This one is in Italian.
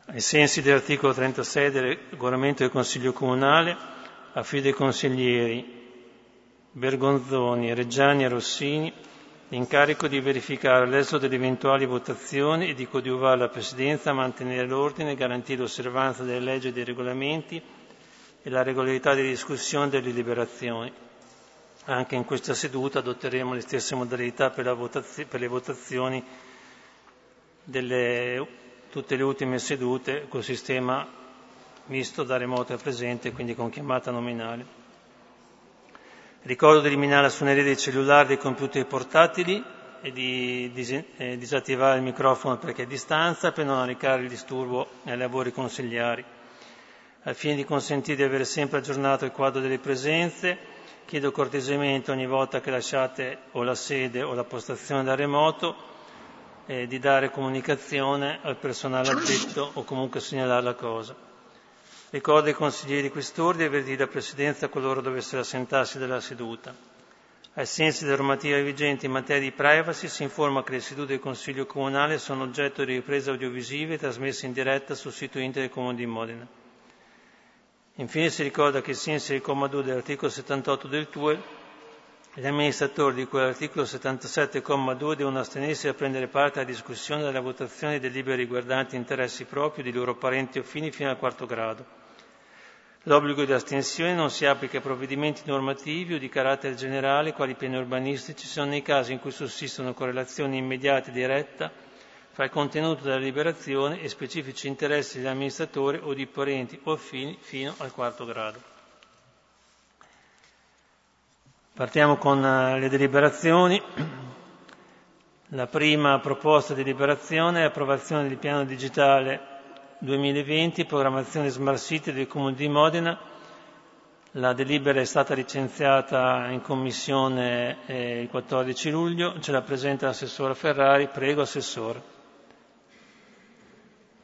Ai sensi dell'articolo 36 del regolamento del Consiglio Comunale, affido ai consiglieri Bergonzoni, Reggiani e Rossini l'incarico di verificare l'esito delle eventuali votazioni e di coadiuvare la Presidenza a mantenere l'ordine, garantire l'osservanza delle leggi e dei regolamenti e la regolarità delle discussioni e delle deliberazioni. Anche in questa seduta adotteremo le stesse modalità per le votazioni delle tutte le ultime sedute col sistema misto da remoto e presente, quindi con chiamata nominale. Ricordo di eliminare la suoneria dei cellulari, dei computer portatili e di disattivare il microfono perché è a distanza per non arrecare il disturbo ai lavori consigliari. Al fine di consentire di avere sempre aggiornato il quadro delle presenze, chiedo cortesemente ogni volta che lasciate o la sede o la postazione da remoto di dare comunicazione al personale addetto o comunque segnalare la cosa. Ricordo ai consiglieri questori di avvertire la Presidenza qualora dovessero assentarsi dalla seduta. Ai sensi della normativa vigente in materia di privacy si informa che le sedute del Consiglio Comunale sono oggetto di riprese audiovisive trasmesse in diretta sul sito internet del Comune di Modena. Infine si ricorda che ai sensi del comma 2 dell'articolo 78 del TUE gli amministratori di cui all'articolo 77, comma 2, devono astenersi da prendere parte alla discussione e alla votazione di delibere riguardanti interessi propri di loro parenti o fini fino al 4º grado. L'obbligo di astensione non si applica ai provvedimenti normativi o di carattere generale, quali piani urbanistici, se non nei casi in cui sussistono correlazioni immediate e diretta fra il contenuto della deliberazione e specifici interessi dell'amministratore o di parenti o affini fino al 4º grado. Partiamo con le deliberazioni. La prima proposta di deliberazione è l'approvazione del piano digitale 2020, programmazione Smart City del Comune di Modena. La delibera è stata licenziata in commissione il 14 luglio, ce la presenta l'assessore Ferrari. Prego, Assessore.